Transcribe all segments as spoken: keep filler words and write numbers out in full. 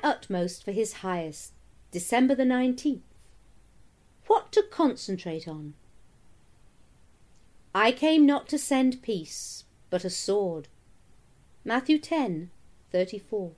utmost for his highest. December the nineteenth. What to concentrate on? I came not to send peace, but a sword. Matthew ten, thirty-four.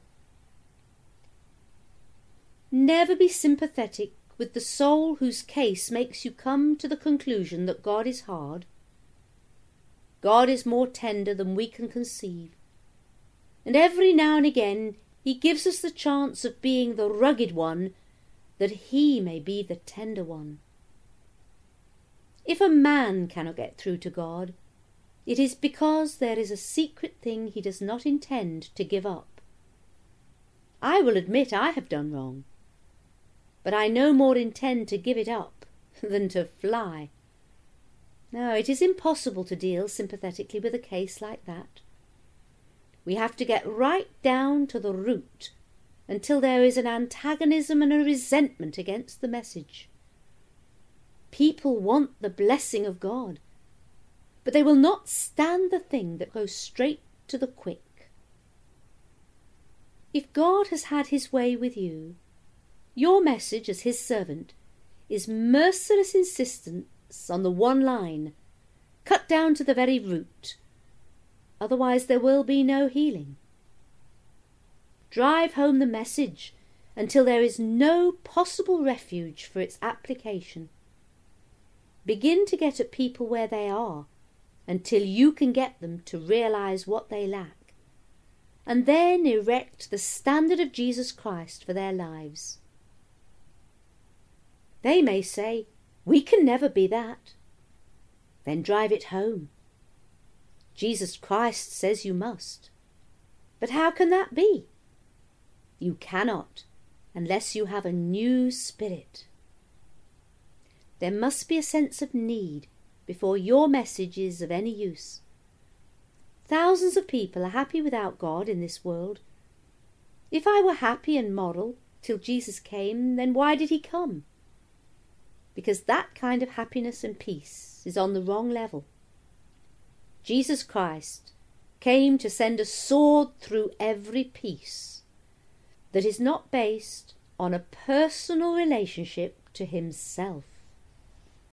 Never be sympathetic with the soul whose case makes you come to the conclusion that God is hard. God is more tender than we can conceive, and every now and again he gives us the chance of being the rugged one, that he may be the tender one. If a man cannot get through to God, it is because there is a secret thing he does not intend to give up. I will admit I have done wrong, but I no more intend to give it up than to fly. No, it is impossible to deal sympathetically with a case like that. We have to get right down to the root until there is an antagonism and a resentment against the message. People want the blessing of God, but they will not stand the thing that goes straight to the quick. If God has had his way with you, your message as his servant is merciless insistence on the one line, cut down to the very root. Otherwise there will be no healing. Drive home the message until there is no possible refuge for its application. Begin to get at people where they are until you can get them to realize what they lack, and then erect the standard of Jesus Christ for their lives. They may say, "We can never be that." Then drive it home. Jesus Christ says you must. But how can that be? You cannot unless you have a new spirit. There must be a sense of need before your message is of any use. Thousands of people are happy without God in this world. If I were happy and moral till Jesus came, then why did he come? Because that kind of happiness and peace is on the wrong level. Jesus Christ came to send a sword through every piece that is not based on a personal relationship to himself.